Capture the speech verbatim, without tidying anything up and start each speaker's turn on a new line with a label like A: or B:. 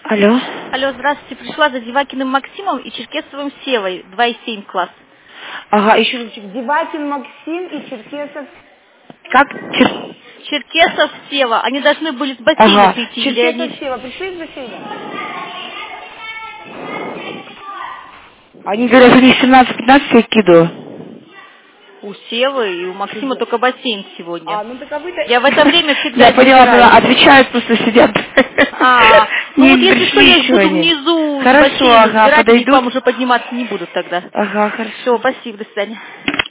A: Алло.
B: Алло, здравствуйте. Пришла за Девакиным Максимом и Черкесовым Севой, два и семь класс.
A: Ага, еще разочек. Девакин Максим и Черкесов. Как? Чер...
B: Черкесов Сева. Они должны были с бассейна
A: Ага.
B: прийти. Или
A: Черкесов
B: они...
A: Сева. Пришли из бассейна? Они говорят, у них семнадцать-пятнадцать айкидо.
B: У Севы и у Максима только бассейн сегодня.
A: А, ну так а вы-то...
B: Я в это время всегда
A: Я поняла,
B: забираю.
A: поняла. Отвечают, просто сидят.
B: А, ну
A: Не
B: вот если что,
A: пришли
B: я их
A: еще
B: буду
A: они.
B: внизу с
A: Хорошо,
B: бассейна
A: ага,
B: забирать, они к
A: подойдут.
B: вам уже подниматься не будут тогда.
A: Ага, хорошо.
B: Все, спасибо, до свидания.